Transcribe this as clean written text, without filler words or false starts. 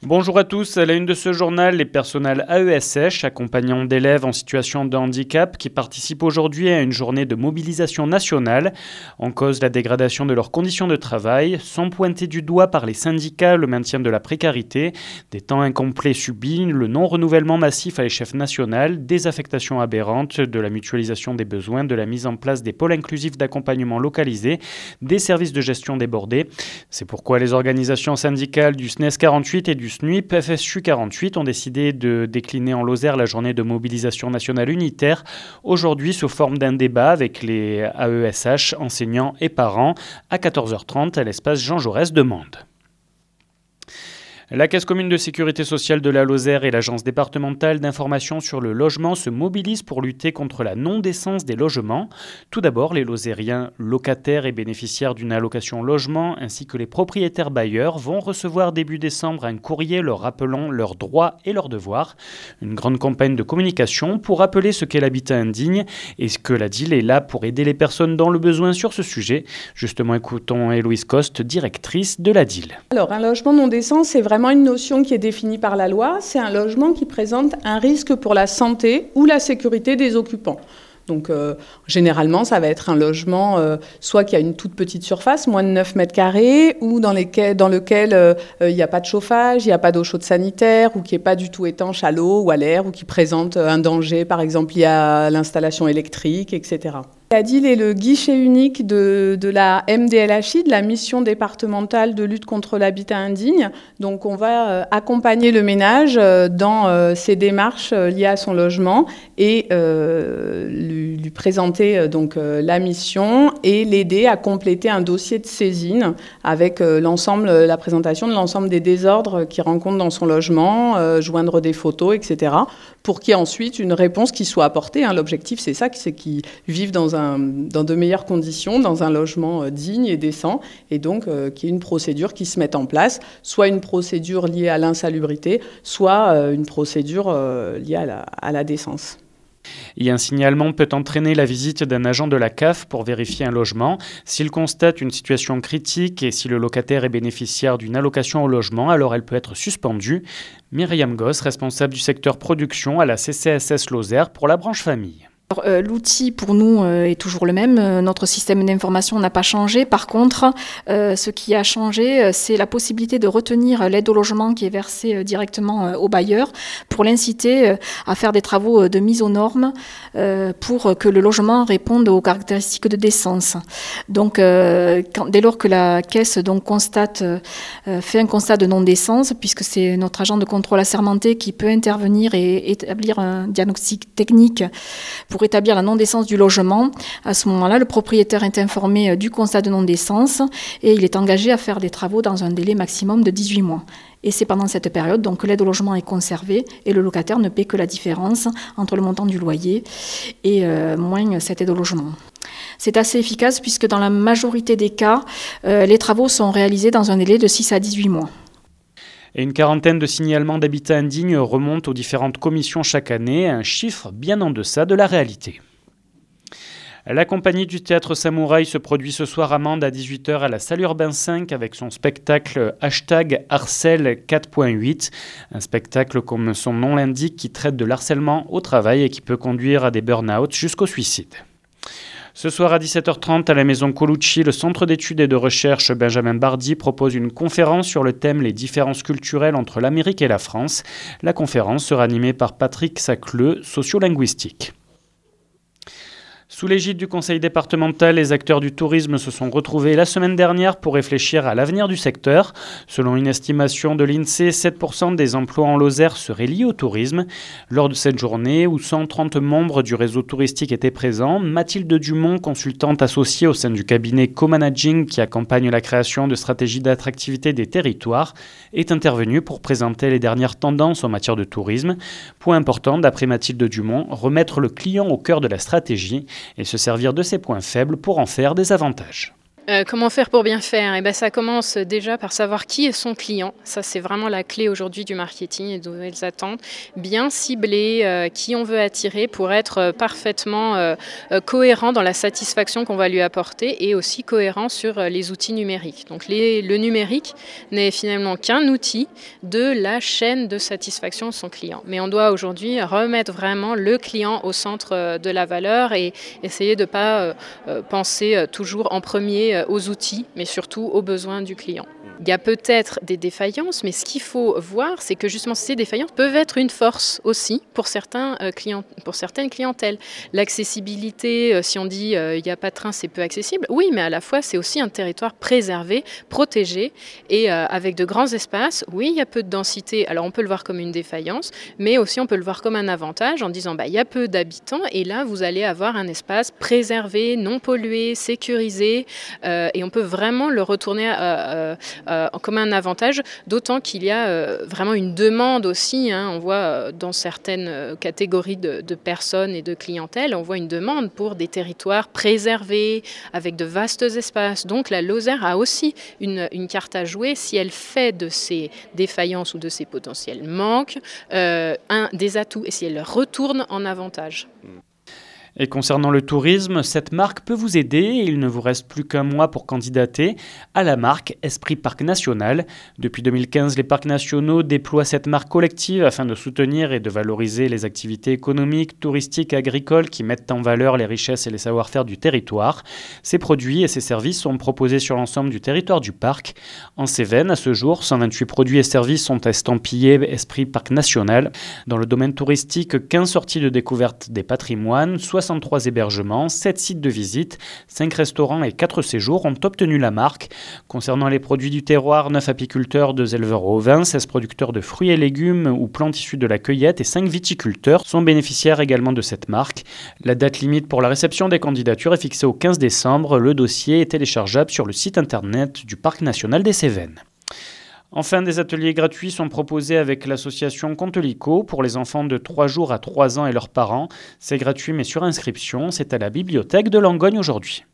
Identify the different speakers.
Speaker 1: Bonjour à tous, à la une de ce journal, les personnels AESH, accompagnants d'élèves en situation de handicap, qui participent aujourd'hui à une journée de mobilisation nationale. En cause la dégradation de leurs conditions de travail, sont pointés du doigt par les syndicats le maintien de la précarité, des temps incomplets subis, le non-renouvellement massif à l'échelle nationale, des affectations aberrantes, de la mutualisation des besoins, de la mise en place des pôles inclusifs d'accompagnement localisés, des services de gestion débordés. C'est pourquoi les organisations syndicales du SNES 48 et du SNUIP FSU 48 ont décidé de décliner en Lozère la journée de mobilisation nationale unitaire, aujourd'hui sous forme d'un débat avec les AESH, enseignants et parents, à 14h30 à l'espace Jean Jaurès de Mende. La Caisse commune de sécurité sociale de la Lozère et l'Agence départementale d'information sur le logement se mobilisent pour lutter contre la non-décence des logements. Tout d'abord, les Lozériens locataires et bénéficiaires d'une allocation logement ainsi que les propriétaires bailleurs vont recevoir début décembre un courrier leur rappelant leurs droits et leurs devoirs. Une grande campagne de communication pour rappeler ce qu'est l'habitat indigne et que la DIL est là pour aider les personnes dans le besoin sur ce sujet. Justement, écoutons Héloïse Coste, directrice de la DIL.
Speaker 2: Alors, un logement non décent, c'est vraiment une notion qui est définie par la loi. C'est un logement qui présente un risque pour la santé ou la sécurité des occupants. Donc, généralement, ça va être un logement soit qui a une toute petite surface, moins de 9 mètres carrés, ou dans lequel il n'y a pas de chauffage, il n'y a pas d'eau chaude sanitaire, ou qui n'est pas du tout étanche à l'eau ou à l'air, ou qui présente un danger, par exemple, lié à l'installation électrique, etc. La DIL est le guichet unique de la MDLHI, de la mission départementale de lutte contre l'habitat indigne. Donc on va accompagner le ménage dans ses démarches liées à son logement et lui présenter la mission et l'aider à compléter un dossier de saisine avec la présentation de l'ensemble des désordres qu'il rencontre dans son logement, joindre des photos, etc. pour qu'il y ait ensuite une réponse qui soit apportée. L'objectif, c'est ça, c'est qu'ils vivent dans de meilleures conditions, dans un logement digne et décent, et donc qu'il y ait une procédure qui se mette en place, soit une procédure liée à l'insalubrité, soit une procédure liée à la décence.
Speaker 1: Et un signalement peut entraîner la visite d'un agent de la CAF pour vérifier un logement. S'il constate une situation critique et si le locataire est bénéficiaire d'une allocation au logement, alors elle peut être suspendue. Myriam Goss, responsable du secteur production à la CCSS Lozère pour la branche famille.
Speaker 3: Alors, l'outil pour nous est toujours le même, notre système d'information n'a pas changé. Par contre, ce qui a changé, c'est la possibilité de retenir l'aide au logement qui est versée directement au bailleur pour l'inciter à faire des travaux de mise aux normes pour que le logement réponde aux caractéristiques de décence. Donc, dès lors que la caisse fait un constat de non-décence, puisque c'est notre agent de contrôle assermenté qui peut intervenir et établir un diagnostic technique pour établir la non-décence du logement. À ce moment-là, le propriétaire est informé du constat de non-décence et il est engagé à faire des travaux dans un délai maximum de 18 mois. Et c'est pendant cette période donc, que l'aide au logement est conservée et le locataire ne paie que la différence entre le montant du loyer et moins cette aide au logement. C'est assez efficace puisque dans la majorité des cas, les travaux sont réalisés dans un délai de 6 à 18 mois.
Speaker 1: Et une quarantaine de signalements d'habitat indigne remontent aux différentes commissions chaque année, un chiffre bien en deçà de la réalité. La compagnie du théâtre Samouraï se produit ce soir à Mende à 18h à la Salle Urbain 5 avec son spectacle #Harcèle 4.8. Un spectacle comme son nom l'indique qui traite de l'harcèlement au travail et qui peut conduire à des burn-out jusqu'au suicide. Ce soir à 17h30 à la Maison Colucci, le Centre d'études et de recherche Benjamin Bardi propose une conférence sur le thème « Les différences culturelles entre l'Amérique et la France ». La conférence sera animée par Patrick Sacleux, sociolinguistique. Sous l'égide du conseil départemental, les acteurs du tourisme se sont retrouvés la semaine dernière pour réfléchir à l'avenir du secteur. Selon une estimation de l'INSEE, 7% des emplois en Lozère seraient liés au tourisme. Lors de cette journée, où 130 membres du réseau touristique étaient présents, Mathilde Dumont, consultante associée au sein du cabinet Co-Managing qui accompagne la création de stratégies d'attractivité des territoires, est intervenue pour présenter les dernières tendances en matière de tourisme. Point important, d'après Mathilde Dumont, remettre le client au cœur de la stratégie et se servir de ses points faibles pour en faire des avantages.
Speaker 4: Comment faire pour bien faire? Eh ben, ça commence déjà par savoir qui est son client. Ça, c'est vraiment la clé aujourd'hui du marketing et de nouvelles attentes. Bien cibler qui on veut attirer pour être parfaitement cohérent dans la satisfaction qu'on va lui apporter et aussi cohérent sur les outils numériques. Donc le numérique n'est finalement qu'un outil de la chaîne de satisfaction de son client. Mais on doit aujourd'hui remettre vraiment le client au centre de la valeur et essayer de ne pas penser toujours en premier aux outils, mais surtout aux besoins du client. Il y a peut-être des défaillances, mais ce qu'il faut voir, c'est que justement ces défaillances peuvent être une force aussi pour certaines clientèles. L'accessibilité, si on dit il n'y a pas de train, c'est peu accessible, oui, mais à la fois c'est aussi un territoire préservé, protégé et avec de grands espaces. Oui, il y a peu de densité, alors on peut le voir comme une défaillance, mais aussi on peut le voir comme un avantage en disant il y a peu d'habitants et là vous allez avoir un espace préservé, non pollué, sécurisé et on peut vraiment le retourner comme un avantage, d'autant qu'il y a vraiment une demande aussi. On voit dans certaines catégories de personnes et de clientèle, on voit une demande pour des territoires préservés, avec de vastes espaces. Donc la Lozère a aussi une carte à jouer si elle fait de ses défaillances ou de ses potentiels manques des atouts et si elle retourne en avantage.
Speaker 1: Et concernant le tourisme, cette marque peut vous aider et il ne vous reste plus qu'un mois pour candidater à la marque Esprit Parc National. Depuis 2015, les parcs nationaux déploient cette marque collective afin de soutenir et de valoriser les activités économiques, touristiques, agricoles qui mettent en valeur les richesses et les savoir-faire du territoire. Ces produits et ces services sont proposés sur l'ensemble du territoire du parc. En Cévennes, à ce jour, 128 produits et services sont estampillés Esprit Parc National. Dans le domaine touristique, 15 sorties de découverte des patrimoines, 63 hébergements, 7 sites de visite, 5 restaurants et 4 séjours ont obtenu la marque. Concernant les produits du terroir, 9 apiculteurs, 2 éleveurs ovins, 16 producteurs de fruits et légumes ou plantes issues de la cueillette et 5 viticulteurs sont bénéficiaires également de cette marque. La date limite pour la réception des candidatures est fixée au 15 décembre. Le dossier est téléchargeable sur le site internet du Parc national des Cévennes. Enfin, des ateliers gratuits sont proposés avec l'association Contelico pour les enfants de 3 jours à 3 ans et leurs parents. C'est gratuit mais sur inscription, c'est à la bibliothèque de Langogne aujourd'hui.